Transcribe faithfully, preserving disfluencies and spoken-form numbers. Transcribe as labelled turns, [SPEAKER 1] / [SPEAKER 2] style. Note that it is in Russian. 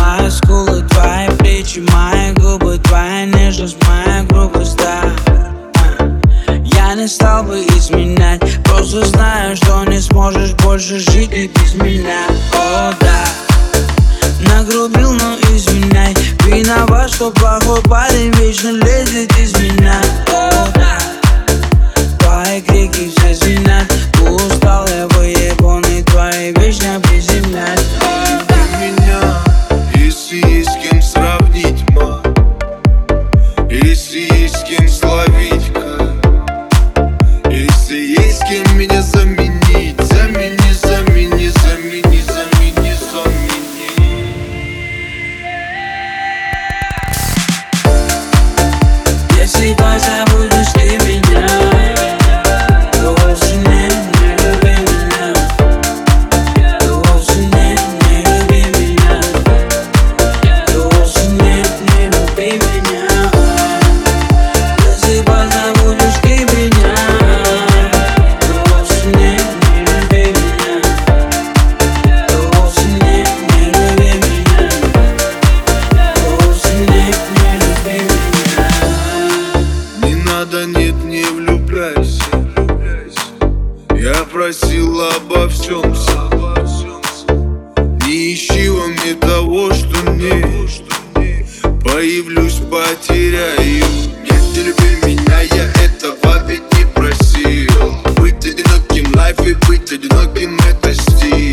[SPEAKER 1] глаза, скулы твои, плечи мои, губы твои, нежность моя грубость, да. Я не стал бы изменять, просто знаю, что не сможешь больше жить и без меня. О, да, нагрубил, но извиняй. Виноват, что плохой парень вечно лезет из меня. О, да, твои крики все звенят. Устал я выебанный, твои вечно приземлять.
[SPEAKER 2] Ты меня, если есть с кем сравнить, ма, если есть с кем словить, ка, если есть с кем меня заменить, замени, замени, замени, замени, замени.
[SPEAKER 1] Если позабудешь ты меня, то вовсе не, не люби меня. То вовсе не, не люби меня. То вовсе не, не люби меня. Если позабудешь ты меня, то вовсе не, не люби меня. То вовсе не, не люби меня. То вовсе не, не люби меня.
[SPEAKER 2] Не надо, нет, не влюбляйся. Я просил обо всем сам. Не ищи во мне того, что мне. Появлюсь, потеряю. Нет, не люби меня, я этого ведь не просил. Быть одиноким, лайф и быть одиноким — это стиль.